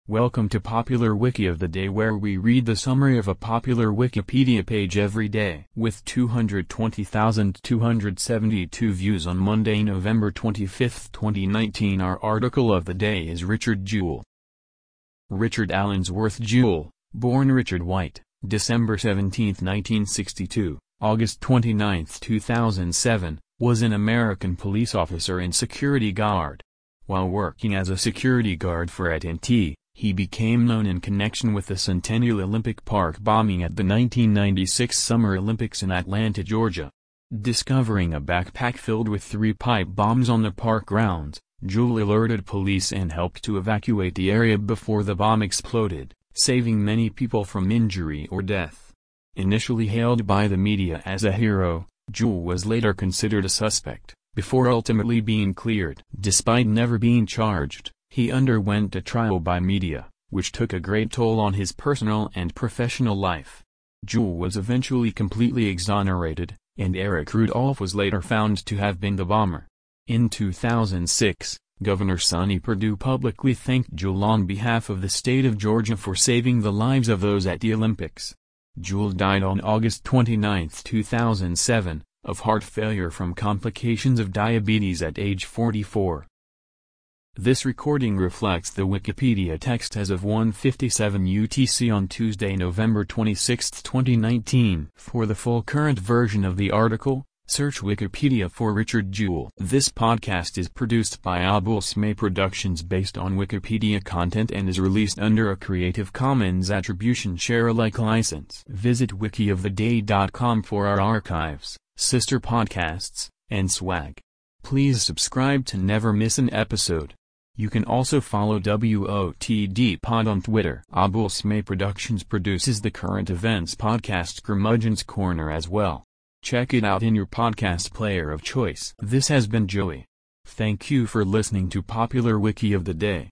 Welcome to Popular Wiki of the Day, where we read the summary of a popular Wikipedia page every day. With 220,272 views on Monday, November 25, 2019, our article of the day is Richard Jewell. Richard Allensworth Jewell, born Richard White, December 17, 1962, August 29, 2007, was an American police officer and security guard. While working as a security guard for AT&T, he became known in connection with the Centennial Olympic Park bombing at the 1996 Summer Olympics in Atlanta, Georgia. Discovering a backpack filled with 3 pipe bombs on the park grounds, Jewell alerted police and helped to evacuate the area before the bomb exploded, saving many people from injury or death. Initially hailed by the media as a hero, Jewell was later considered a suspect, before ultimately being cleared. Despite never being charged, he underwent a trial by media, which took a great toll on his personal and professional life. Jewell was eventually completely exonerated, and Eric Rudolph was later found to have been the bomber. In 2006, Governor Sonny Perdue publicly thanked Jewell on behalf of the state of Georgia for saving the lives of those at the Olympics. Jewell died on August 29, 2007, of heart failure from complications of diabetes at age 44. This recording reflects the Wikipedia text as of 1:57 UTC on Tuesday, November 26, 2019. For the full current version of the article, search Wikipedia for Richard Jewell. This podcast is produced by Abul Smay Productions based on Wikipedia content and is released under a Creative Commons Attribution Share-alike license. Visit wikioftheday.com for our archives, sister podcasts, and swag. Please subscribe to never miss an episode. You can also follow WOTD Pod on Twitter. Abul Smay Productions produces the current events podcast Curmudgeon's Corner as well. Check it out in your podcast player of choice. This has been Joey. Thank you for listening to Popular Wiki of the Day.